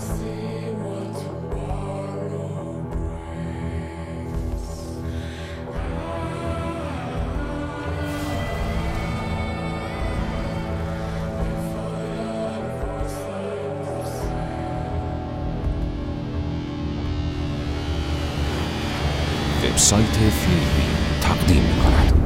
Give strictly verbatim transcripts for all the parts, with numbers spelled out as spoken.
وبسایت فیلمی تقدیم می‌کند.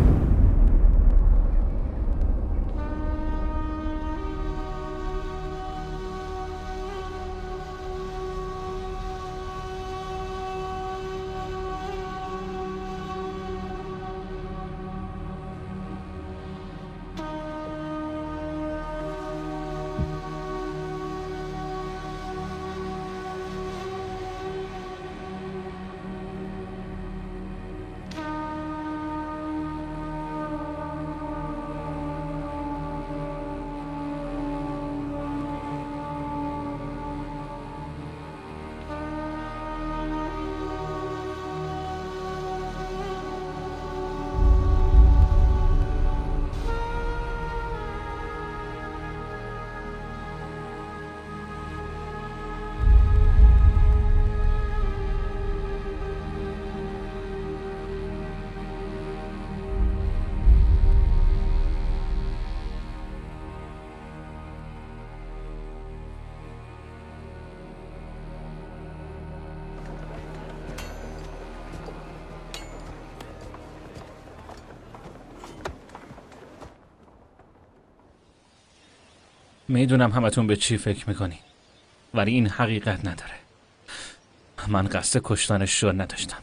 میدونم همتون به چی فکر میکنی، ولی این حقیقت نداره. من قصد کشتنش شو نداشتم.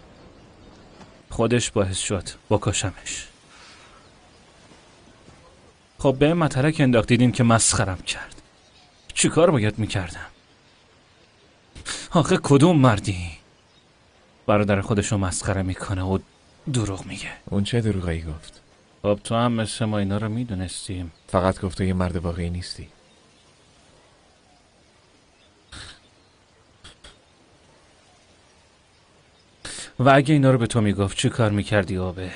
خودش باعث شد بکشمش. خب به مطرح که انداختیدین که مسخرم کرد. چی کار باید میکردم؟ آخه کدوم مردی برادر خودشو مسخره میکنه و دروغ میگه؟ اون چه دروغی گفت؟ خب تو هم مثل ما اینا رو میدونستیم. فقط گفت تو یه مرد واقعی نیستی. و اگه اینا رو به تو میگفت چی کار میکردی آبه؟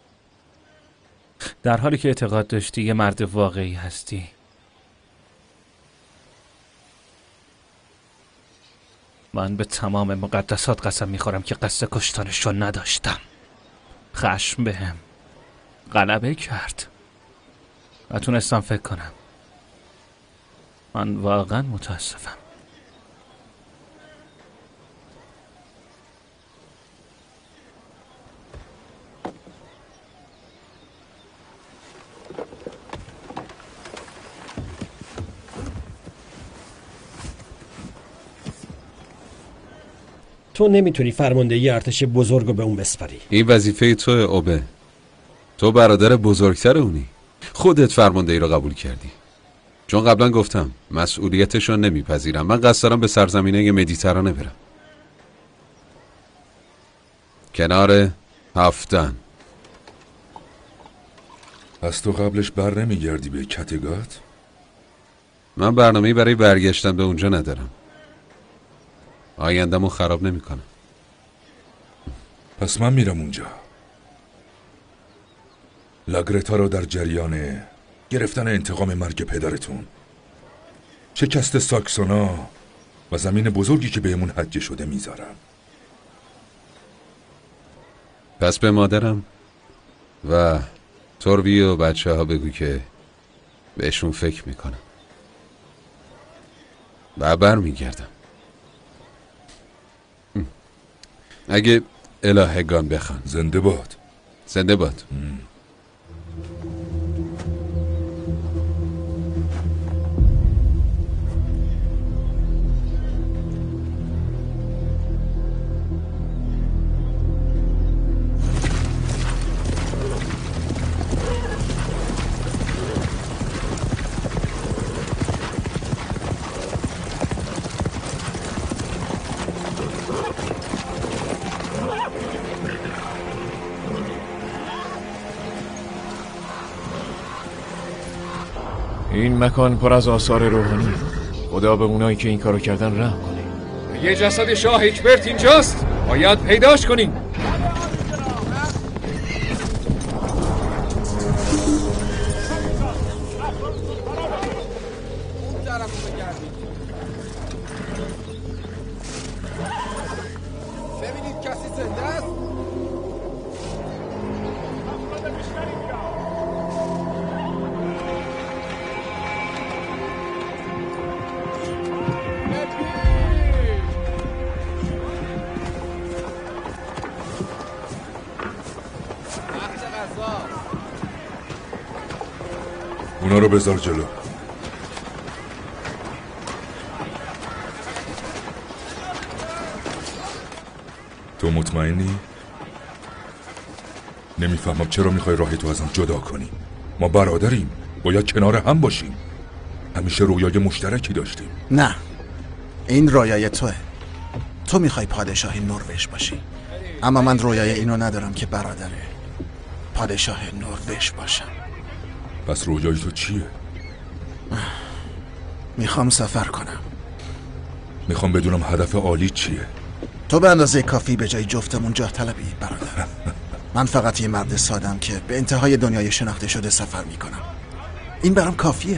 در حالی که اعتقاد داشتی یه مرد واقعی هستی. من به تمام مقدسات قسم میخورم که قصد کشتنش رو نداشتم. خشم بهم غلبه کرد. نتونستم فکر کنم. من واقعا متاسفم. تو نمیتونی فرماندهی ارتش بزرگ رو به اون بسپاری. این وظیفه توه اوبه. تو برادر بزرگتر اونی. خودت فرماندهی رو قبول کردی. چون قبلا گفتم مسئولیتش رو نمیپذیرم. من قصد دارم به سرزمینه مدیترانه برم. کنار هفتن. پس تو قبلش بر نمیگردی به کتگات؟ من برنامه‌ای برای برگشتن به اونجا ندارم. آینده‌مو خراب نمی‌کنم. پس من میرم اونجا. لاگرتا رو در جریان گرفتن انتقام مرگ پدرتون، شکست ساکسونا و زمین بزرگی که بهمون هدیه شده میذارم. پس به مادرم و توروی و بچه ها بگو که بهشون فکر میکنم و بر میگردم. اگه الهگان بخوان. زنده باد. زنده باد. این مکان پر از آثار روحانی. خدا به اونایی که این کارو کردن رحم کنه. یه جسد شاه هیکبرت اینجاست. باید پیداش کنیم. اونا رو بذار جلو. تو مطمئنی؟ نمیفهمم چرا میخوای راهی تو ازم جدا کنی. ما برادریم، باید کنار هم باشیم. همیشه رویای مشترکی داشتیم. نه، این رویای توه. تو میخوای پادشاه نروژ باشی، اما من رویای اینو ندارم که برادر پادشاه نروژ باشم. پس رویای تو چیه؟ میخوام سفر کنم. میخوام بدونم هدف عالی چیه. تو به اندازه کافی به جای جفتمون جاه طلبی برادر. من فقط یه مرد سادم که به انتهای دنیای شناخته شده سفر میکنم. این برام کافیه.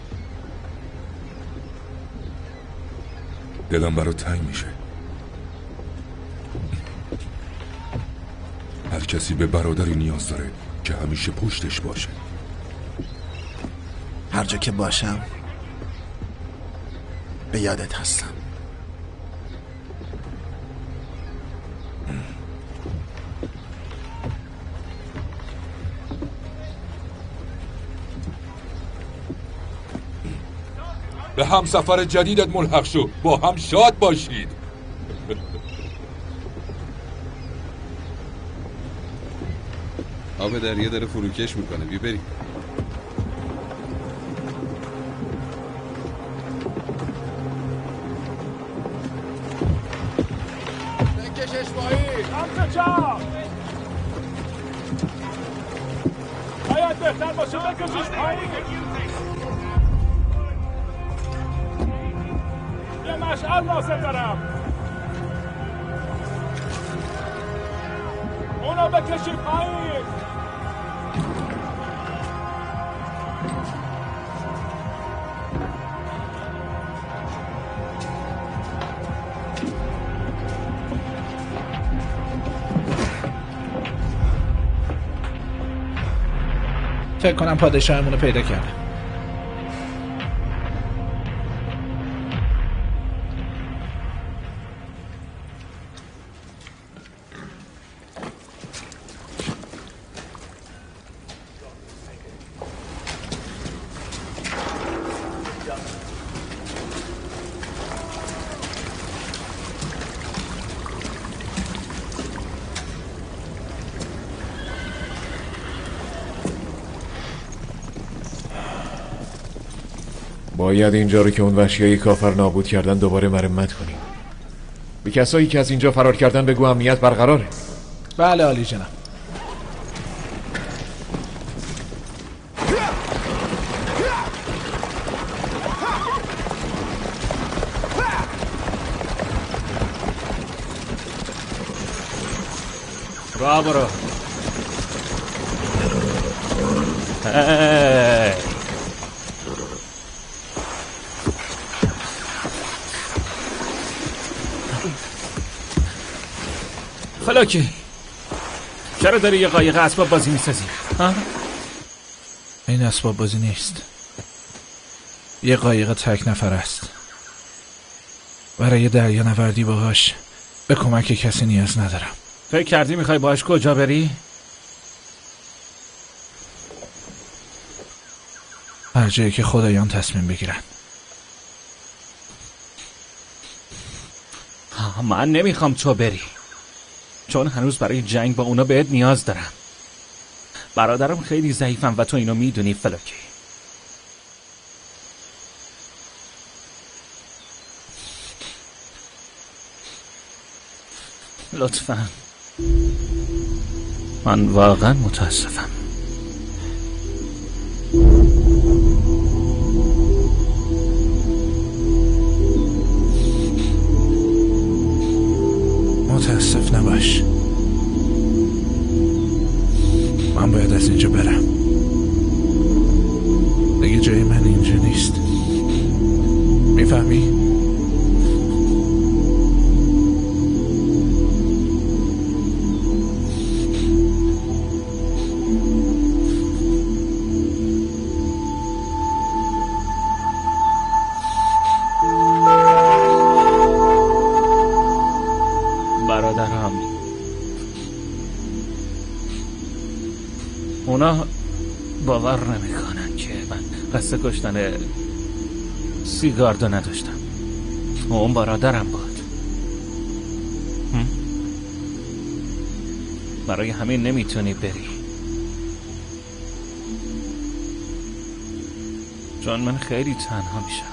دلم برات تنگ میشه. هر کسی به برادری نیاز داره که همیشه پشتش باشه. هر جا که باشم به یادت هستم. به هم سفر جدیدت ملحق شو. با هم شاد باشید. آب دریا داره فروکش میکنه، بیا بریم. بکشش پایین. سمت چپ. باید بهتر باشه بکشش پایین. یه مشعل لازم دارم. اونو بکشی پایین. فکر کنم پادشاهمون رو پیدا کردم. باید اینجا رو که اون وحشیای کافر نابود کردن دوباره مرمت کنیم. به کسایی که از اینجا فرار کردن بگو امنیت برقراره. بله عالی جناب. راه برو. هی. فلاکی چرا داری یه قایق اسباب بازی میسازی؟ این اسباب بازی نیست. یه قایق تک نفر است. برای دریا نوردی باهاش به کمک کسی نیاز ندارم. فکر کردی میخوای باهاش کجا بری؟ هر جایی که خدایان تصمیم بگیرن. من نمیخوام تو بری، چون هنوز برای جنگ با اونا بهت نیاز دارم. برادرم خیلی ضعیفم و تو اینو میدونی فلاکی. لطفاً. من واقعا متاسفم. متاسف نباش. من باید از اینجا برم. دیگه جای من اینجا نیست. میفهمی؟ برادرم اونا باور نمیکنن که من قصد کشتن سیگاردو نداشتم. اون برادرم بود. برای همین نمیتونی بری، چون من خیلی تنها میشم.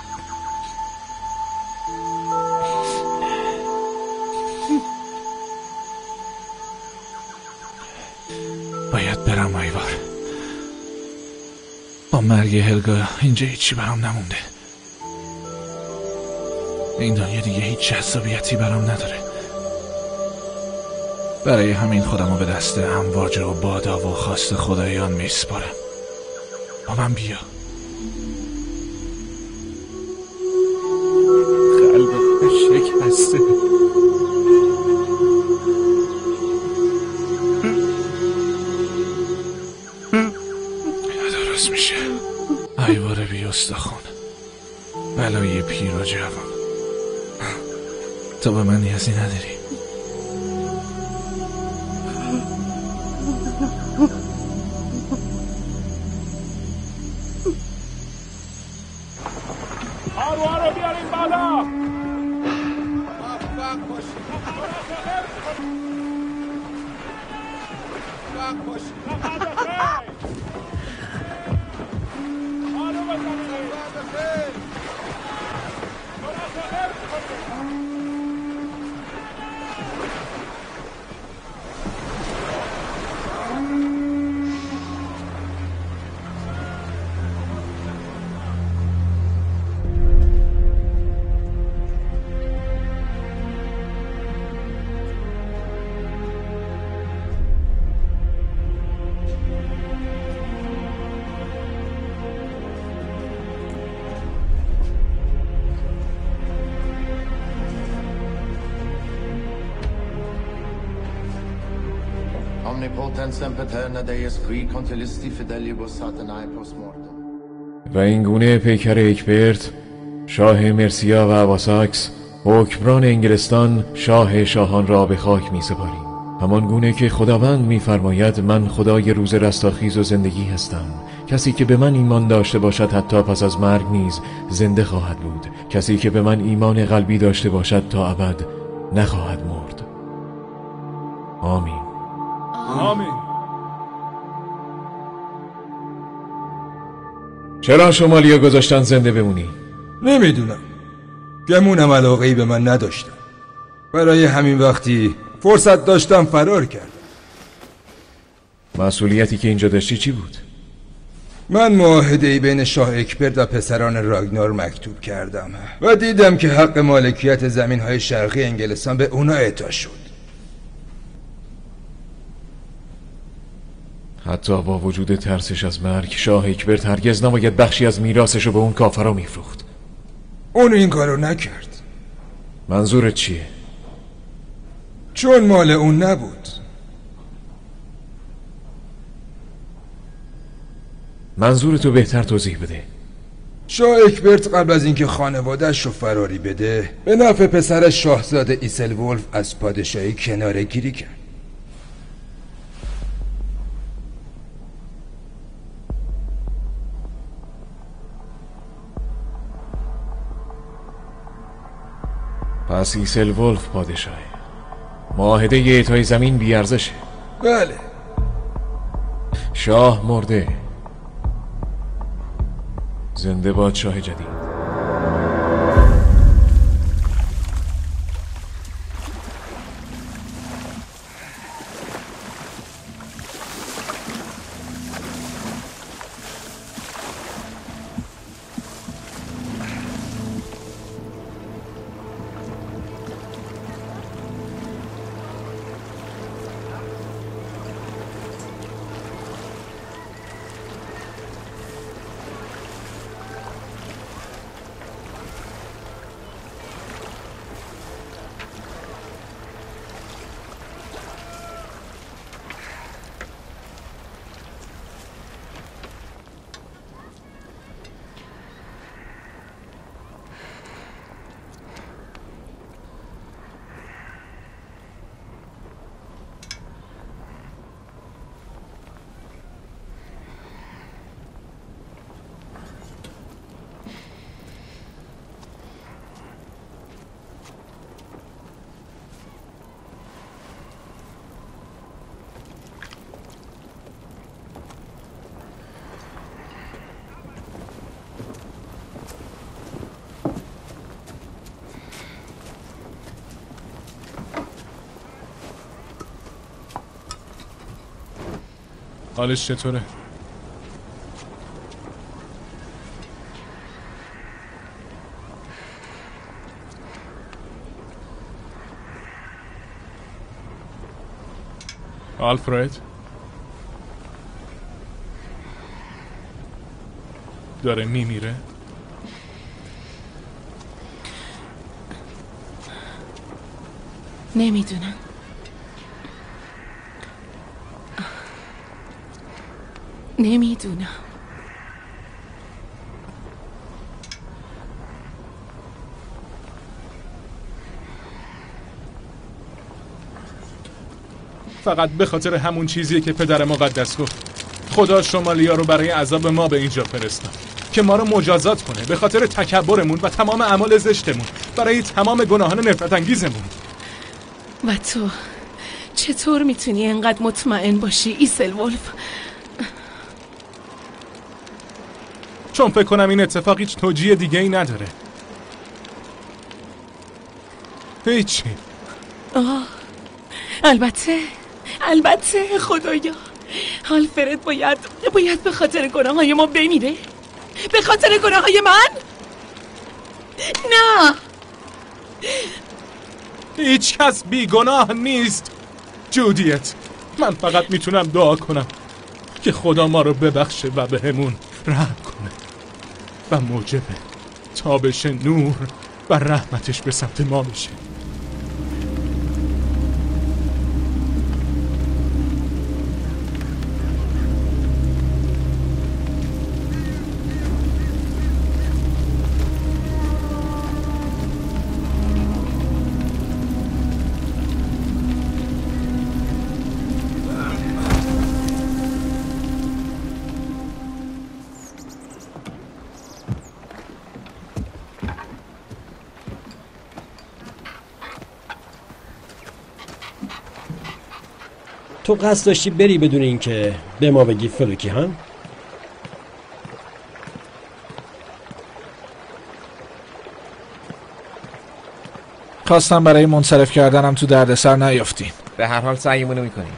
باید برم ایوار. با مرگ هلگا اینجا هیچی برام نمونده. این دنیا دیگه هیچ جذابیتی برام نداره. برای همین خودمو به دست امواج و بادا و خواست خدایان میسپارم. با من بیا. قلب شکسته. درست میشه. ایوار بی استخون، بلای پیر و جوان. تو به من نیازی نداری. آروها رو بیارین بالا. و این گونه پیکر اکبرت، شاه مرسیا و آواساکس، حکمران انگلستان، شاه شاهان را به خاک می سپاریم. همان گونه که خداوند می فرماید من خدای روز رستاخیز و زندگی هستم. کسی که به من ایمان داشته باشد حتی پس از مرگ نیز زنده خواهد بود. کسی که به من ایمان قلبی داشته باشد تا ابد نخواهد مرد. آمین. آمین. چرا شمالیا گذاشتن زنده بمونی؟ نمیدونم. گمونم علاقه‌ای به من نداشتم. برای همین وقتی فرصت داشتم فرار کردم. مسئولیتی که اینجا داشتی چی بود؟ من معاهده‌ای بین شاه اکبرت و پسران راگنار مکتوب کردم و دیدم که حق مالکیت زمین‌های شرقی انگلستان به اونا اعطا شد. حتی با وجود ترسش از مرگ، شاه اکبرت هرگز نباید بخشی از میراثش رو به اون کافرا میفروخت. اون این کارو نکرد. منظورت چیه؟ چون مال اون نبود. منظورتو بهتر توضیح بده. شاه اکبرت قبل از اینکه خانواده‌اش رو فراری بده، به نفع پسرش شاهزاده ایسلولف از پادشاهی کناره گیری کرد. پس ایسلولف پادشاهه. معاهده اعطای زمین بی‌ارزشه. بله. شاه مرده. زنده باد شاه جدید. حالش چطوره؟ آلفرد داره میمیره؟ نمیدونم. نمیدونم. فقط به خاطر همون چیزیه که پدر مقدس گفت. خدا شمالیا رو برای عذاب ما به اینجا فرستاد که ما رو مجازات کنه به خاطر تکبرمون و تمام اعمال زشتمون، برای تمام گناهان نفرت انگیزمون. و تو چطور میتونی انقدر مطمئن باشی ایسلولف؟ چون فکر کنم این اتفاق هیچ توجیه دیگه ای نداره. هیچی. آه البته البته خدایا، آلفرد باید باید به خاطر گناه های ما بمیره؟ به خاطر گناه های من؟ نه، هیچ کس بی گناه نیست جودیت. من فقط میتونم دعا کنم که خدا ما رو ببخشه و به همون رحم کنه و موجب تابش نور و رحمتش به سمت ما بشه. تو قصد داشتی بری بدون اینکه به ما بگی فلوکی هم؟ خواستم برای منصرف کردنم تو دردسر نیافتین. به هر حال سعیمونو میکنیم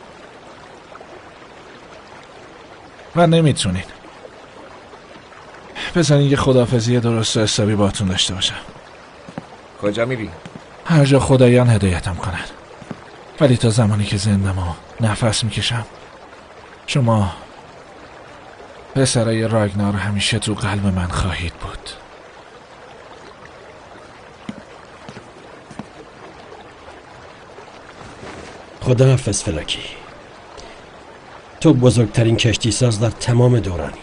و نمیتونین. بذارین یه خداحافظی درست و حسابی باهاتون داشته باشم. کجا میری؟ هر جا خدایان هدایتم کنن، ولی تا زمانی که زندم و نفس میکشم شما پسرای راگنار همیشه تو قلب من خواهید بود. خداحافظ فلوکی. تو بزرگترین کشتی ساز در تمام دورانی.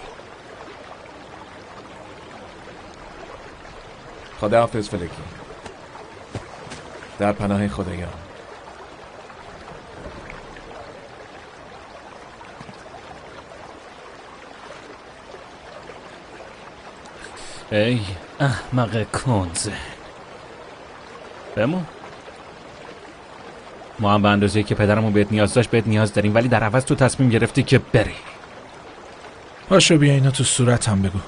خداحافظ فلوکی. در پناه خدایان. ای احمق کنزه، بمون. ما هم به اندازه‌ای که پدرمون بهت نیاز داشت بهت نیاز داریم، ولی در عوض تو تصمیم گرفتی که بری. باشو بیا اینو تو صورتم بگو.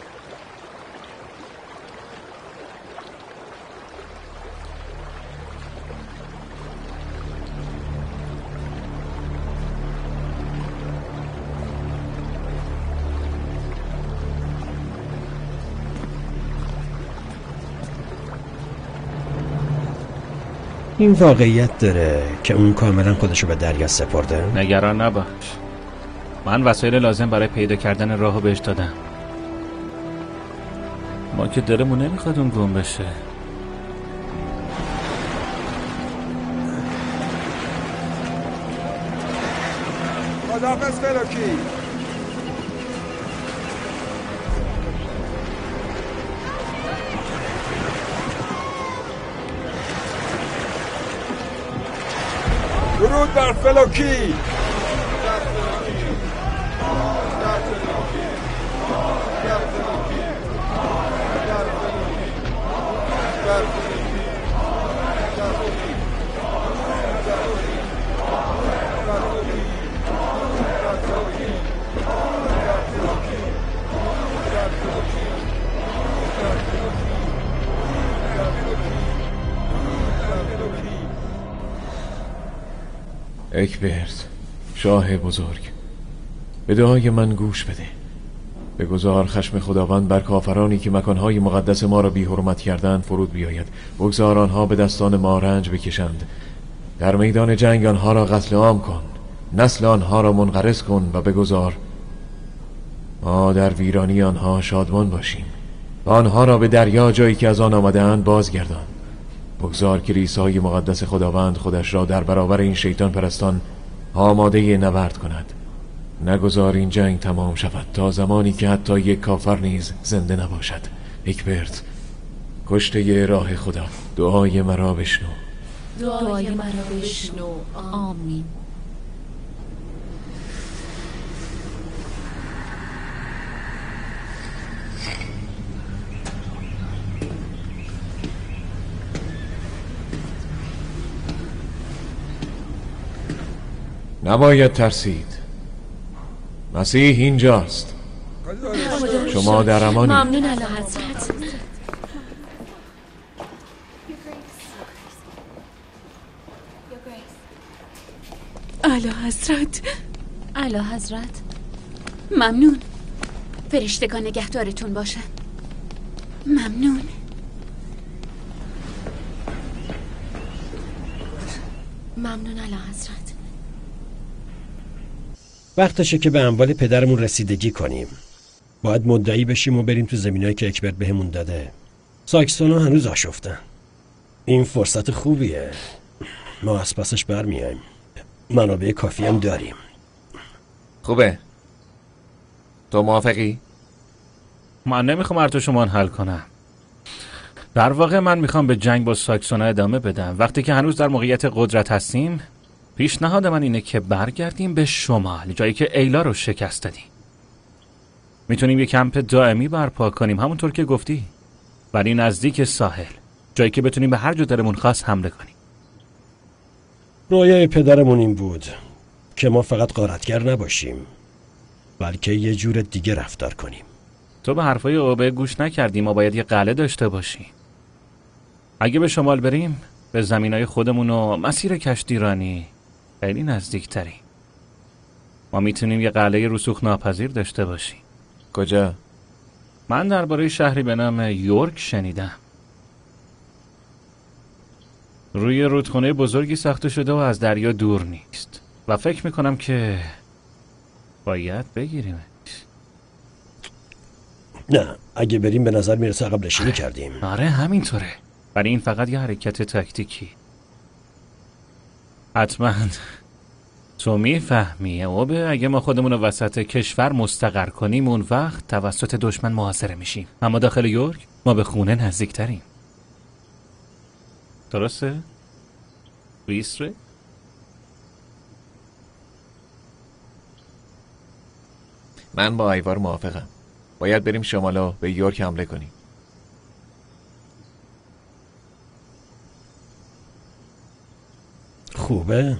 این واقعیت داره که اون کاملا خودشو به دریا سپرده؟ نگران نباش، من وسایل لازم برای پیدا کردن راهو بهش دادم. ما که دلمون نمیخواد اون گم بشه. خداحافظ فلوکی. درود بر فلوکی. اکبرت، شاه بزرگ، به دعای من گوش بده. بگذار خشم خداوند بر کافرانی که مکانهای مقدس ما را بی حرمت کردند فرود بیاید. بگذار آنها به دستان ما رنج بکشند. در میدان جنگ آنها را قتل عام کن، نسل آنها را منقرض کن و بگذار ما در ویرانی آنها شادمان باشیم. آنها را به دریا، جایی که از آن آمده‌اند، بازگردان. بگذار کلیسای مقدس خداوند خودش را در برابر این شیطان پرستان آماده نبرد کند. نگذار این جنگ تمام شود تا زمانی که حتی یک کافر نیز زنده نباشد. اکبرت، کشته راه خدا، دعای مرا بشنو. دعای مرا بشنو. آمین. نباید ترسید. مسیح اینجاست. شما در امانی. ممنون اعلی حضرت. اعلی حضرت. اعلی حضرت ممنون. فرشتگان نگهدارتون باشن. ممنون. ممنون اعلی حضرت. وقتشه که به اموال پدرمون رسیدگی کنیم. باید مدعی بشیم و بریم تو زمینایی که اکبرت بهمون داده. ساکسونا هنوز آشفتن. این فرصت خوبیه. ما از پسش برمیایم. منابع کافی هم داریم. خوبه. تو موافقی؟ من نمیخوام ارتش شما حل کنم. در واقع من میخوام به جنگ با ساکسونا ادامه بدم. وقتی که هنوز در موقعیت قدرت هستیم، پیشنهاد من اینه که برگردیم به شمال، جایی که ایلا رو شکست دادیم. میتونیم یک کمپ دائمی برپا کنیم، همونطور که گفتی، ولی نزدیک ساحل، جایی که بتونیم به هر جا دلمون خواست حمله کنیم. رویای پدرمون این بود که ما فقط غارتگر نباشیم، بلکه یه جور دیگه رفتار کنیم. تو به حرفای اوبه گوش نکردی. ما باید یه قلعه داشته باشیم. اگه به شمال بریم، به زمینای خودمون و مسیر کشتیرانی خیلی نزدیک تری. ما میتونیم یه قلعه رسوخ ناپذیر داشته باشیم. کجا؟ من درباره شهری به نام یورک شنیدم. روی رودخونه بزرگی ساخته شده و از دریا دور نیست و فکر میکنم که باید بگیریم. نه، اگه بریم به نظر میرسه عقب نشینی کردیم. آره همینطوره، ولی این فقط یه حرکت تاکتیکی. حتما تو میفهمی اوبه. اگه ما خودمون رو وسط کشور مستقر کنیم، اون وقت توسط دشمن محاصره میشیم، اما داخل یورک ما به خونه نزدیکتریم. درسته؟ ویسره؟ من با ایوار موافقم. باید بریم شمالا به یورک حمله کنیم. خوبه.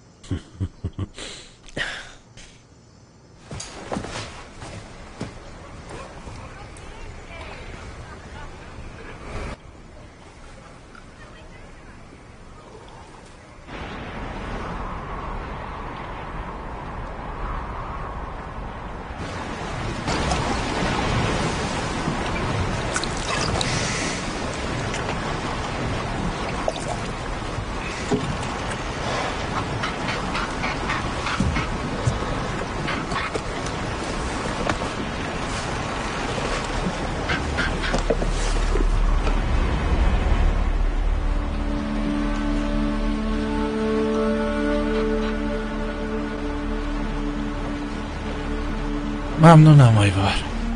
ممنونم ایوار.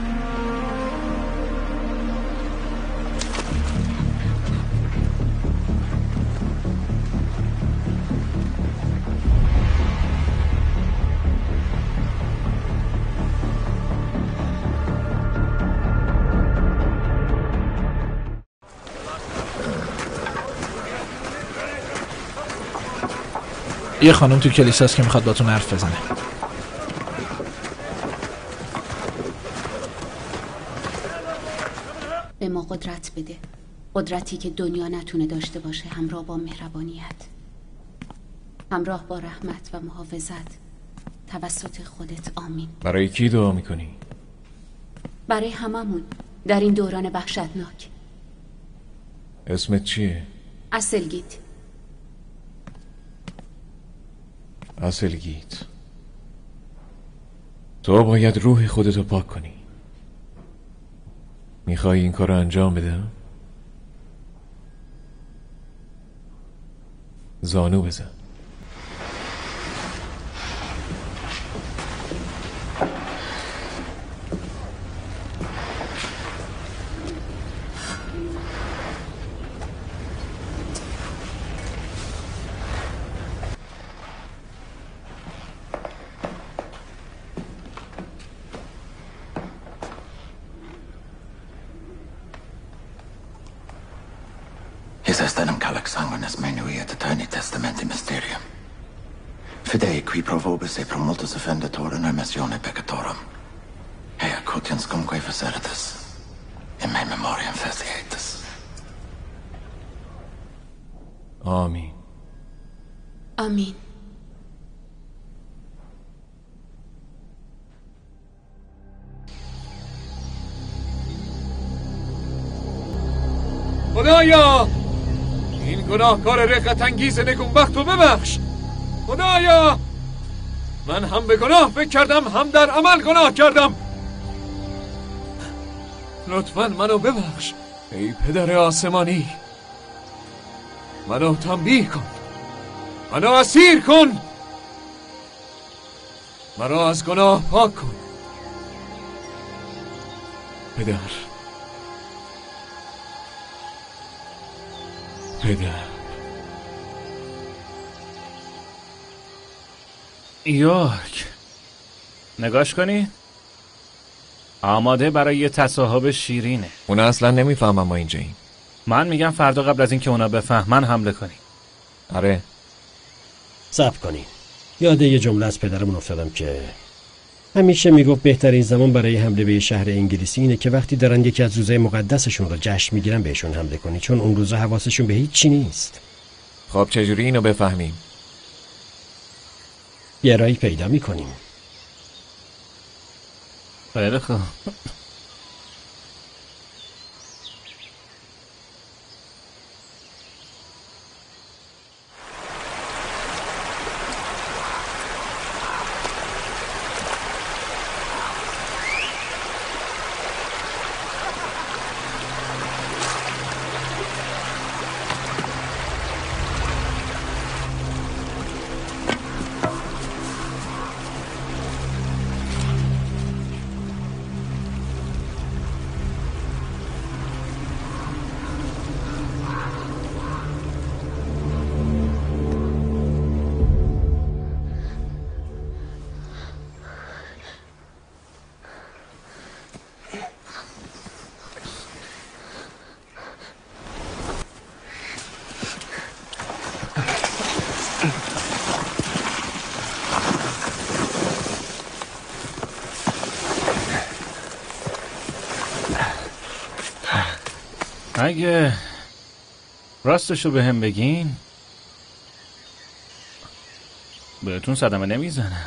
یه خانم تو کلیساست که میخواد باتون حرف بزنه. به ما قدرت بده، قدرتی که دنیا نتونه داشته باشه، همراه با مهربانیت، همراه با رحمت و محافظت توسط خودت. آمین. برای کی دعا میکنی؟ برای هممون در این دوران وحشتناک. اسمت چیه؟ اصلگیت. اصلگیت. تو باید روح خودتو پاک کنی. میخوای این کار رو انجام بدم؟ زانو بزن. Estenem calax sanguinis menui et eterni testamenti mysterium. Fidei qui probobis e pro multus offendator in missione peccatorum. Ea quotiens cumque faceritas. In me memoriam facietis. آمین. آمین. خدایا این گناهکار رقت انگیز نگونبخت رو ببخش. خدایا من هم به گناه فکر کردم هم در عمل گناه کردم. لطفاً منو ببخش ای پدر آسمانی. منو تنبیه کن، منو اسیر کن، منو از گناه پاک کن. پدر پدر یورک، نگاش کنی؟ آماده برای یه تصاحب شیرینه. اونا اصلا نمیفهمم ما اینجاییم. من میگم فردا قبل از اینکه اونا بفهمن حمله کنی. آره. صبر کنین. یاد یه جمله از پدرمون افتادم که همیشه میگفت بهترین زمان برای حمله به شهر انگلیسی اینه که وقتی دارن یکی از روزهای مقدسشون رو جشن میگیرن بهشون حمله کنی، چون اون روزا حواسشون به هیچ چی نیست. خب چجوری اینو بفهمیم؟ یه راهی پیدا میکنیم. خیلی خوب. اگه راستشو به هم بگین بهتون صدمه نمیزنه.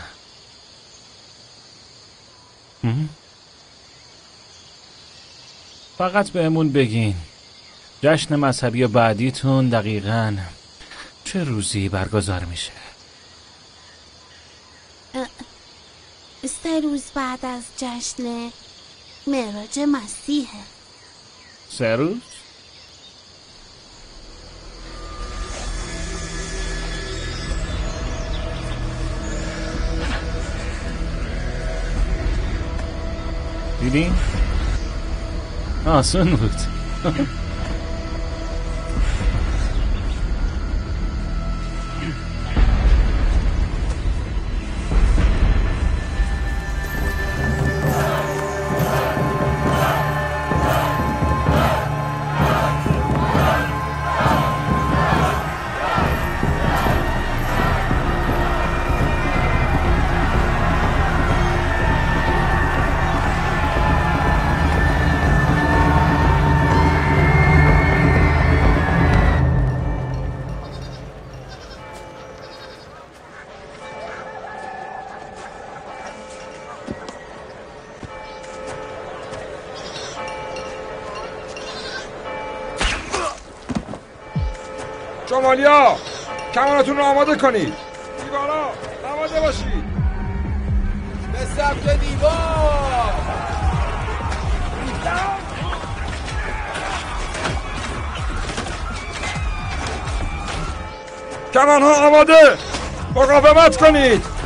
فقط بهمون بگین جشن مذهبی بعدیتون دقیقاً چه روزی برگزار میشه؟ سه روز بعد از جشن معراج مسیحه. سه روز؟ دیدین؟ آسون بود. شمالیا کمانتون رو آماده کنید. دیوارا آماده باشید. به سمت دیوار. کمان ها آماده. مقاومت کنید.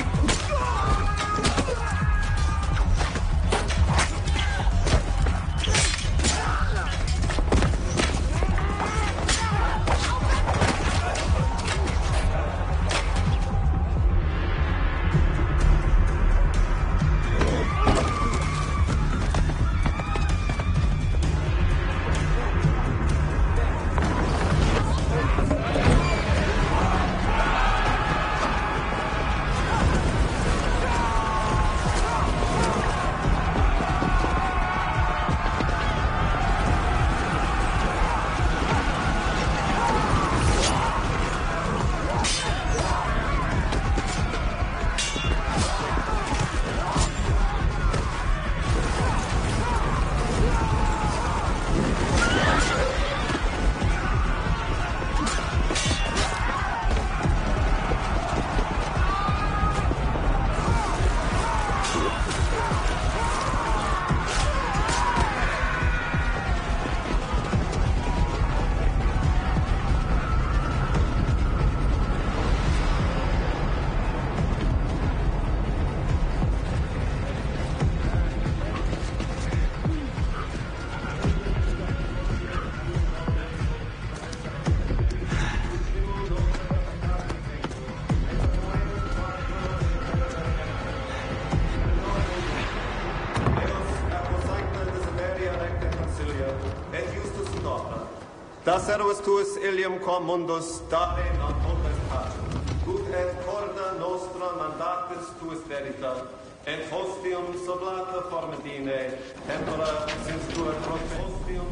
Da servus tuus ilium quam mundus dare non potestas. Gut et corda nostra mandatus tuus verita, et hostium sublata formidine, tempora sins tua protostium...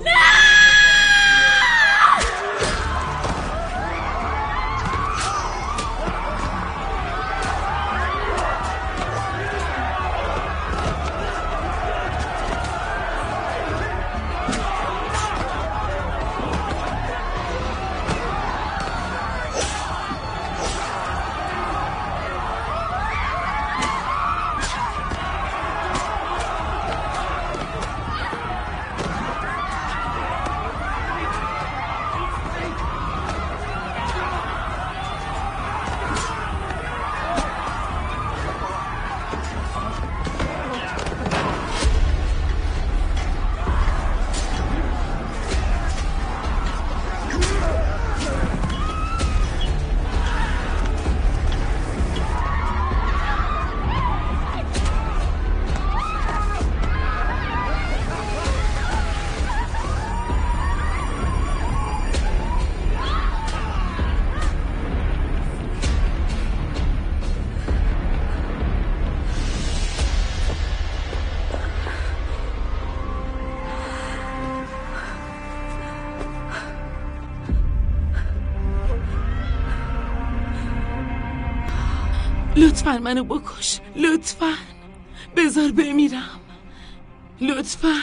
لطفاً منو بکش. لطفاً بذار بمیرم. لطفاً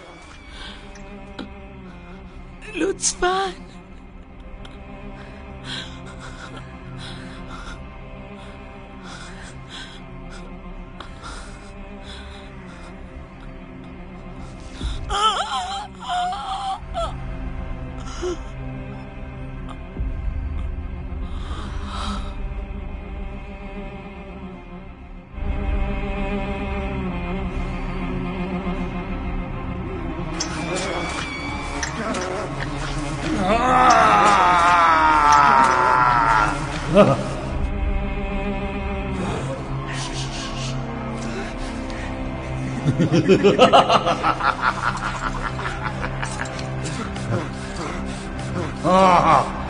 لطفاً Ah!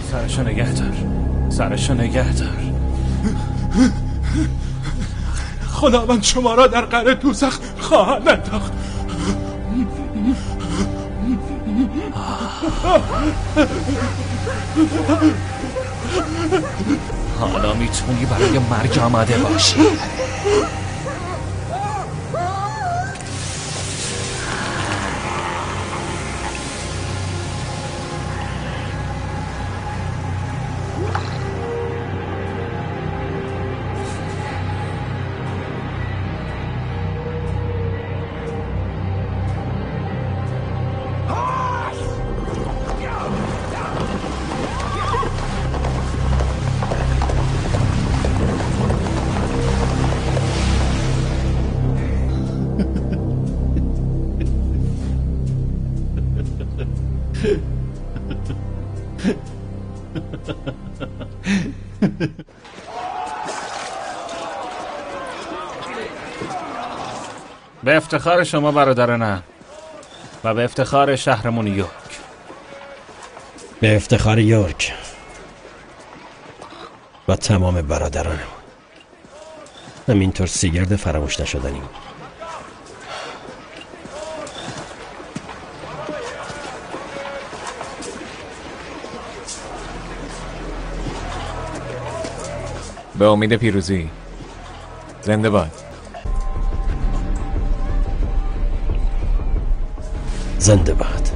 سرشو نگه دار، سرشو نگه دار. خداوند شما را در قعر دوزخ خواهد انداخت. حالا میتونی برای مرگ آماده باشی. به افتخار شما برادرانم و به افتخار شهرمون یورک. به افتخار یورک و تمام برادرانم. همینطور سیگرد فراموش نشدنیم. به امید پیروزی. زنده باد. زنده باد.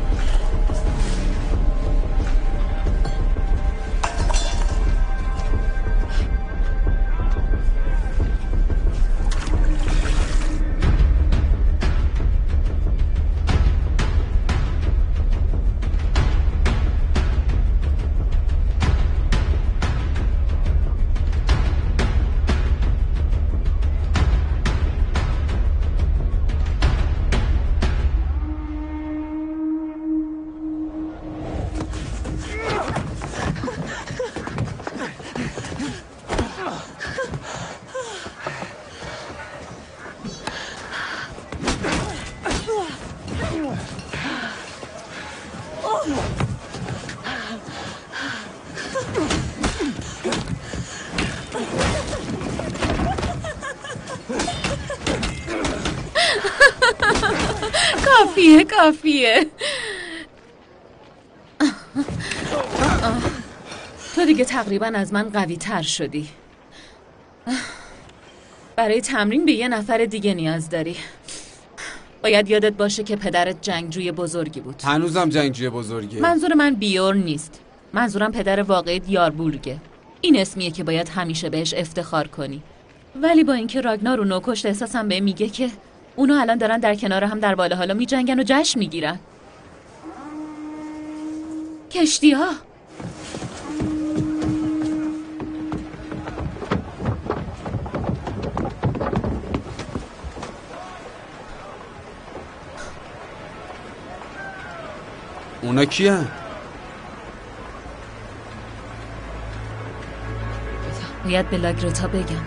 کافیه کافیه. تو دیگه تقریبا از من قوی تر شدی. برای تمرین به یه نفر دیگه نیاز داری. باید یادت باشه که پدرت جنگجوی بزرگی بود. هنوزم جنگجوی بزرگی. منظور من بیورن نیست. منظورم پدر واقعی یاربورگه. این اسمیه که باید همیشه بهش افتخار کنی. ولی با اینکه راگنار رو نوکشت، احساسم به میگه که اونا الان دارن در کنار هم در بالا حالا می جنگن و جشن می گیرن. کشتی ها اونا کیه؟ باید به لاگرتا بگم.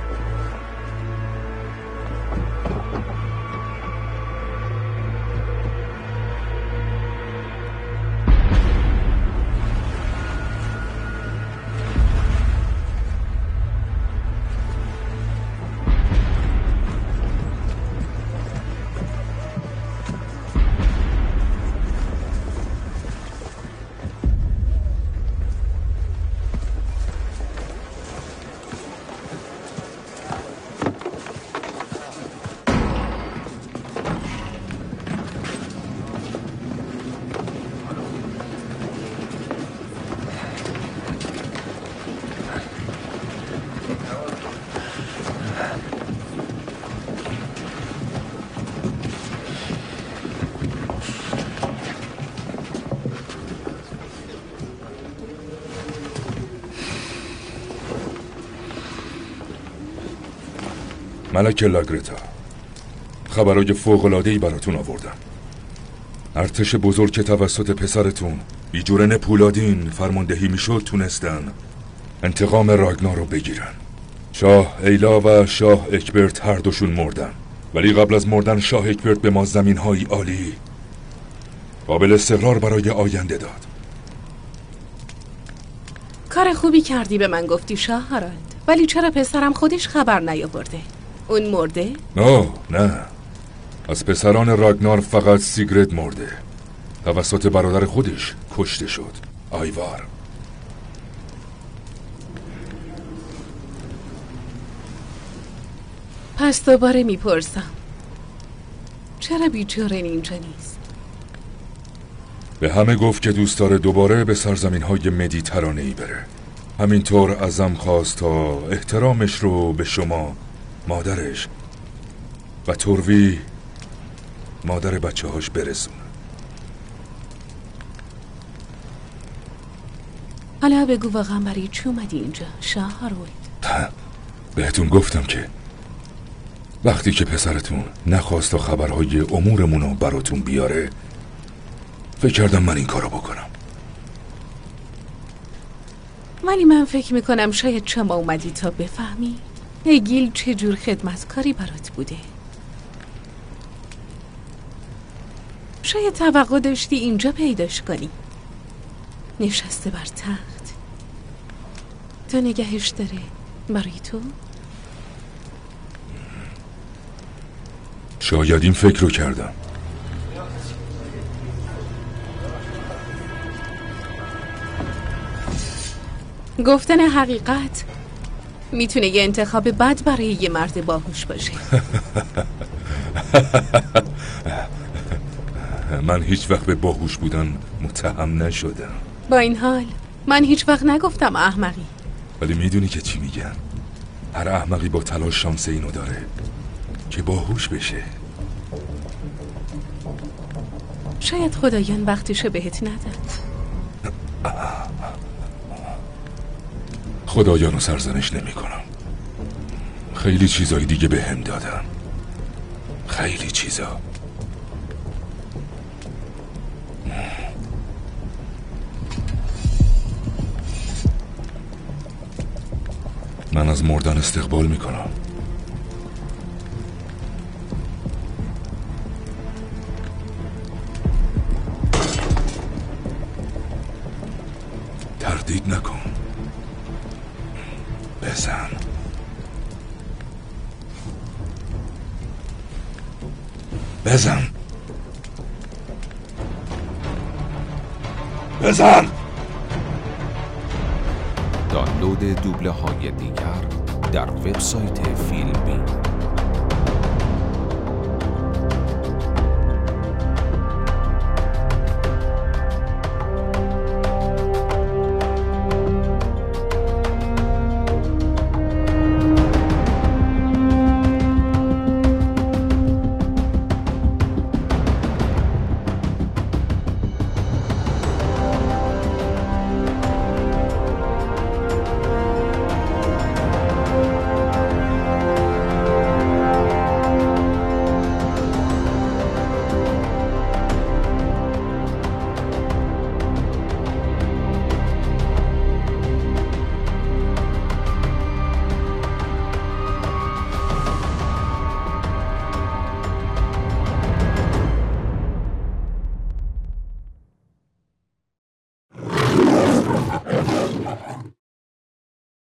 ملکه لاگرتا، خبرای فوق‌العاده‌ای براتون آوردم. ارتش بزرگ که توسط پسرتون بیجورن پولادین فرماندهی میشد تونستن انتقام راگنار رو بگیرن. شاه ایلا و شاه اکبرت هر دوشون مردن، ولی قبل از مردن شاه اکبرت به ما زمین‌های عالی قابل استقرار برای آینده داد. کار خوبی کردی به من گفتی شاه هارالد، ولی چرا پسرم خودش خبر نیاورده؟ اون مرده؟ نه نه، از پسران راگنار فقط سیگرد مرده، توسط برادر خودش کشته شد، آیوار. پس دوباره میپرسم چرا بیچاره اینجا نیست؟ به همه گفت که دوست داره دوباره به سرزمین های مدیترانه‌ای بره. همینطور ازم خواست تا احترامش رو به شما، مادرش و توروی مادر بچه هاش برسونه. حالا بگو واقعا برای چی اومدی اینجا شاه هارولد؟ بهتون گفتم که وقتی که پسرتون نخواست تا خبرهای امورمونو براتون بیاره، فکر کردم من این کارو بکنم. ولی من فکر میکنم شاید شما اومدی تا بفهمی ایگیل چجور خدمتکاری برات بوده. شاید توقع داشتی اینجا پیداش کنی، نشسته بر تخت، تو نگهش داره برای تو. شاید این فکر رو کردم. گفتن حقیقت میتونه یه انتخاب بد برای یه مرد باهوش باشه. من هیچ وقت به باهوش بودن متهم نشدم. با این حال من هیچ وقت نگفتم احمقی. ولی میدونی که چی میگن؟ هر احمقی با تلاش شانس اینو داره که باهوش بشه. شاید خدایان وقتشو بهت نداد. خدایانو سرزنش نمی کنم. خیلی چیزای دیگه به هم دادن، خیلی چیزا. من از مردن استقبال می کنم. تردید نکن، بزن. بزن بزن. دانلود دوبله های دیگر در وبسایت فیلمی.